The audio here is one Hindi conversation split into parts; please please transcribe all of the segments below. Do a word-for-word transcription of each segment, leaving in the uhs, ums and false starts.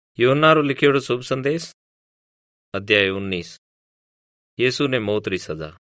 यूहन्ना रो लिखियोड़ो शुभ संदेश अध्याय उन्नीस। यीशु ने मौत री सजा।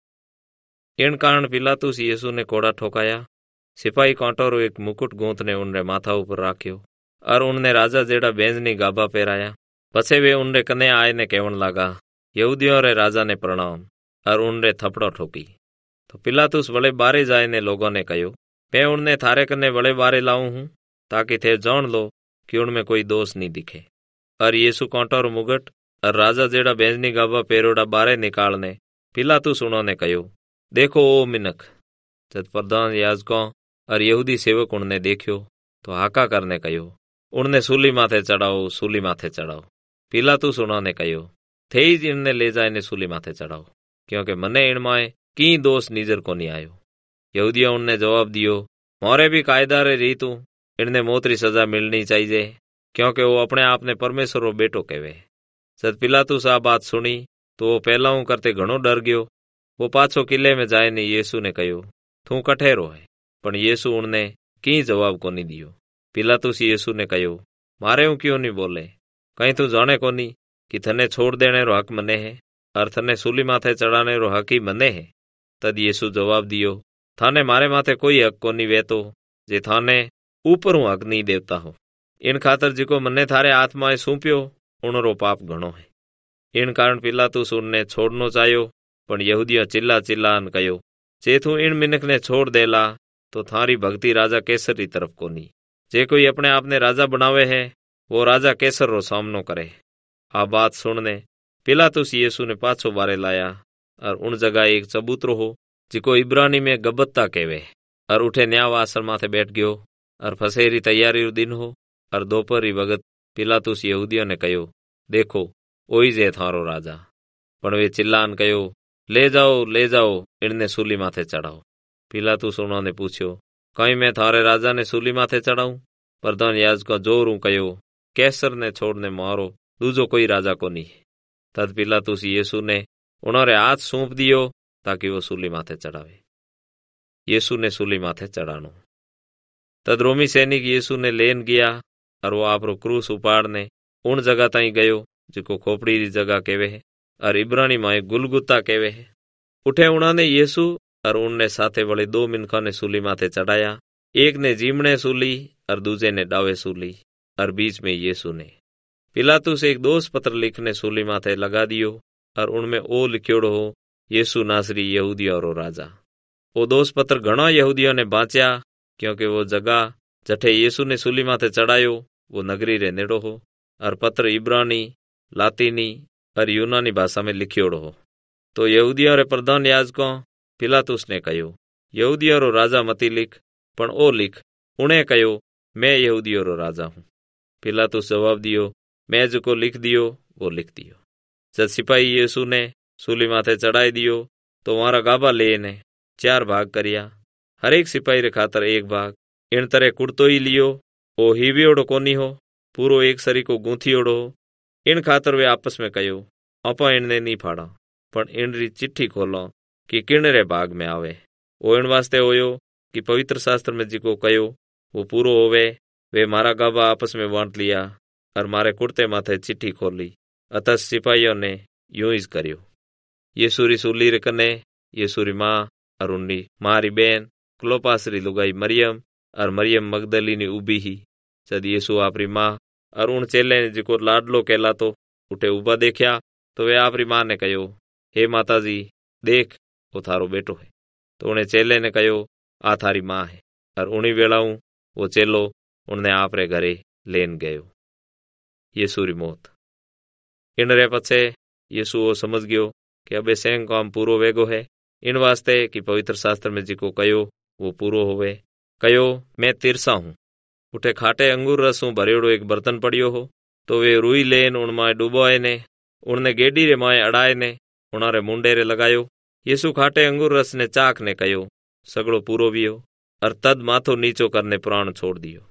इन कारण पिलातुस यीशु ने कोड़ा ठोकाया। सिपाही कांटो रो एक मुकुट गूंथ ने उनरे माथा ऊपर राख्यो और उनने राजा जेड़ा बैंजनी गाबा पहराया। पछे वे उनरे कने आए ने कहवन लागा, यहूदियों रे राजा ने प्रणाम, और उनरे थपड़ो ठोकी। तो पिलातुस वळे बारे जाए ने लोगों ने कहो, मैं उनने थारे कने वळे बारे लाऊं हूँ, ताकि थे जान लो कि उनमें कोई दोष नहीं दिखे। और यीशु कांटो रो मुकुट और राजा जेड़ा बैंजनी गाबा पेरोड़ा बारे निकालने पिलातुस उन्होंने कहो, देखो ओ मिनख। जब प्रधान याजकों और यहूदी सेवक उनने देखियो तो हाका करने कहो, उनने सूली माथे चढ़ाओ, सूली माथे चढ़ाओ। पिलातुस उन्होंने कहो, थे ही इनने ले जाए ने सूली माथे चढ़ाओ, क्योंकि मने इनमाए की दोष नीजर को नहीं आयो। यहूदियों उनने जवाब दियो, मोरे भी कायदा रे रीतू इनने मौत री सजा मिलनी चाहिए, क्योंकि वो अपने आप ने परमेश्वर रो बेटो कहवे। जब पिलातुस आ बात सुनी तो वो पहलाऊ करते घणो डर गयो। वो पाछो किले में जाए ने यीशु ने कहो, तू कठेरो है। पण यीशु उनने की जवाब को नहीं दियो। पिलातुस यीशु ने कहो, मारे हूँ क्यों नहीं बोले? कहीं तू जाने को नहीं कि थने छोड़ देने रो हक मने है और थने सूली माथे चढ़ाने रो हक ही मने है। तद यीशु जवाब दियो, थाने मारे माथे कोई हक को नहीं वेतो, जे थाने ऊपर हूँ हक नहीं देवता हो। इन खातर जिको मने थारे आत्माए सौंप्यो उनरो पाप घणो है। इन कारण पिलातुस उनने छोड़नो चाह्यो, पण यहूदिया चिल्ला चिल्लान कहो, जे तू इन मिनख ने छोड़ देला तो थारी भक्ति राजा कैसर की तरफ को नहीं। जे कोई अपने आप ने राजा बनावे है वो राजा कैसर रो सामनो करे। आ बात सुनने पिलातुस यीशु ने पाछो बारे लाया और उन जगह एक चबूतरो हो जिको इब्रानी में गब्बता कहवे, और उठे न्याय आसन माथे बैठ गयो। और फसेरी तैयारी रो दिन हो और दोपहरी वगत पिलातुस यहूदियों ने कहो, देखो ओई जे थारो राजा। पण वे चिल्लान कहो, ले जाओ ले जाओ, इनने सूली माथे चढ़ाओ। पिलातुस उन्होंने पूछ्यो, कहीं मैं थारे राजा ने सूली माथे चढ़ाऊं? प्रधान याजक जोर कहो, कैसर ने छोड़ने मारो, दूजो कोई राजा को नहीं। तद पिलातुस यीशु ने उन्होंने हाथ सौंप दियो ताकि वो सूली माथे चढ़ावे। यीशु ने सूली माथे चढ़ानो। तद रोमी सैनिक यीशु ने लेन गया और वो आपरो क्रूस उपाड़ने उन जगह ताई गयो जिको खोपड़ी री जगह कहवे है और इब्रानी माए गुलगुता कहवे है। उठे उन्होंने यीशु और उनने साथे वाले दो मिनखा ने सूली माथे चढ़ाया, एक ने जीमणे सूली और दूजे ने डावे सूली, और बीच में यीशु ने। पिलातुस एक दोष पत्र लिखने सूली माथे लगा दियो और उनमें ओ लिख्योड़ो हो, यीशु नासरी यहूदियों रो राजा। वो दोष पत्र घणो यहूदियों ने बांच्या, क्योंकि वो जगह जठे यीशु ने सूली माथे चढ़ायो वो नगरी रे नेड़ो हो, और पत्र इब्रानी, लातीनी और यूनानी भाषा में लिखियोड़ो हो। तो यहूदियों रे प्रधान याजकों पिलातुस ने कहो, यहूदियों रो राजा मती लिख, पण ओ लिख, उन्हें कहो, मैं यहूदियों रो राजा हूँ। पिलातुस जवाब दियो, मैं जो लिख दियो वो लिख दियो। जब सिपाही यीशु ने सूली माथे चढ़ाई दियो तो वहां गाबा ले ने चार भाग करिया, हर एक सिपाही रे खातर एक भाग। इन तरह कुर्तो ही लियो, ओ हिवियोड़ो कोनी हो, पूरो एक सरी को गूंथियोड़ो हो। इन खातर वे आपस में कहो, आपा इनने नहीं फाड़ा, पण इन री चिट्ठी खोलो कि किन रे भाग में आवे। वो इन वास्ते होयो कि पवित्र शास्त्र में जिको कहो वो पूरो होवे। वे मारा गाबा आपस में बांट लिया और मारे कुर्ते माथे चिट्ठी खोली। अतः सिपाहियों ने यूं ही करियो। यीशु री सूली रे कने यीशु री माँ और उनकी माँ री बेन क्लोपास री लुगाई मरियम और मरियम मगदलीनी उबी ही। जद यीशु आपरी माँ और उन चेले ने जिको लाडलो कहलातो उठे उबा देखा तो वे आपरी माँ ने कहो, हे माता जी, देख वो थारो बेटो है। तो उन्हें चेले ने कहो, आ थारी माँ है। और उन्हीं वेलाऊं वो चेलो उनने आपरे घरे लेन गयो। यीशु री मौत। इन रे पछे यीशु वो समझ गयो कि अबे सेंग काम पूरो वेगो है। इन वास्ते कि पवित्र शास्त्र में जिको कयो वो पूरो होवे। कयो, मैं तिरसा हूँ। उठे खाटे अंगूर रसूं भरेड़ो एक बर्तन पड़ियो हो, तो वे रुई लेन उन माए डुबोए ने उनने गेडी रे माए अड़ाए ने उनारे मुंडे रे लगायो। यीशु खाटे अंगूर रस ने चाख ने कयो, सगड़ो पूरो वियो, और तद माथो नीचो करने प्राण छोड़ दियो।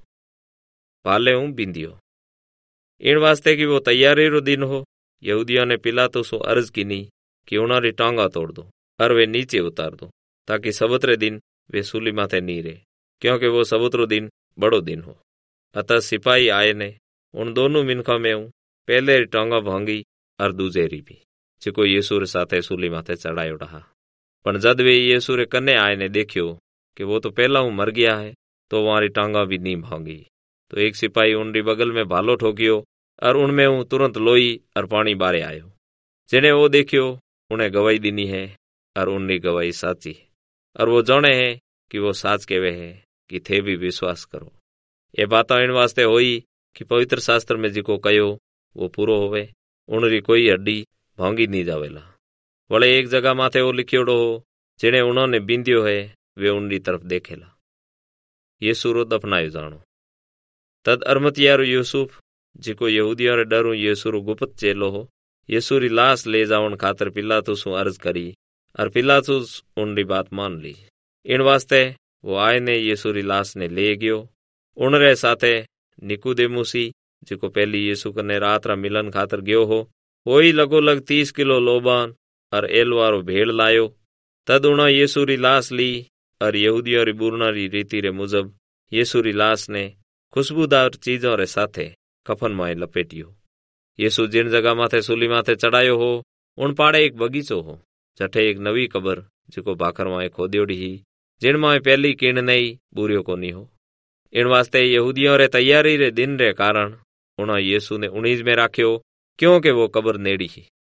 भाले हूँ बिंदियो। इन वास्ते कि वो तैयारी रो दिन हो, यहूदियों ने पिलातुस को अर्ज की नी कि उनारी टांगा तोड़ दो और वे नीचे उतार दो, ताकि सबतरे दिन वे सूली माथे नी रहे, क्योंकि वो सबतरो दिन बड़ो दिन हो। अतः सिपाही आए ने उन दोनों मिनखों में हूँ पहले री टांगा भांगी और दूजे री भी, जिको यीशु रे साथे सूली माथे चढ़ायो रहा। पण जद वे यीशु रे कन्ने आए ने देखियो कि वो तो पहला हूँ मर गया है, तो वहां टांगा भी नहीं भांगी। तो एक सिपाही उनरी बगल में भालो ठोकियो और उनमें हूँ तुरंत लोई और पानी बारे आयो। जिने वो देखियो उन्हें गवाही दीनी है और उनरी गवाही साची है, और वो जाने है कि वो साच केवे है कि थे भी विश्वास करो। ये बात इन वास्ते होई कि पवित्र शास्त्र में जिको कयो वो पूरो होवे, उनरी कोई हड्डी भांगी नहीं जावेला। वळे एक जगह माथे वो लिखियोड़ो हो, जिने उन्होंने बिंदियो है वे उनरी तरफ देखेला। यीशु रो दफनायो जानो। तद अरमतियारो यूसुफ, जिको यहूदियों रे डरू यीशु रो गुप्त चेलो हो, यीशु री लाश ले जावन खातर पिलातुस अर्ज करी, और पिलातुस उनरी बात मान ली। इन वास्ते वो आए ने यीशु री लाश ने ले गयो। उनरे साथे निकुदेमुसी, जिको पहली यीशु कने रात रा मिलन खातर गयो हो, वही लगोलग तीस किलो लोबान और एलवारो भेड़ लायो। तद उना यीशु री लाश ली और यहूदियों री बुरना री रीति रे मुजब यीशु री लाश ने खुशबूदार चीजों रे साथे कफन माए लपेटियो। यीशु जिन जगह माथे सूली माथे चढ़ायो हो, उन पाड़े एक बगीचो हो, जठे एक नवी कबर जिको भाखर माए खोदियोड़ी ही, जिन माए पहली किण नहीं बुरियो कोनी हो। इन वास्ते यहूदियों रे तैयारी रे दिन रे कारण उना यीशु ने उणीज में राख्यो, क्योंकि वो कबर नेड़ी ही।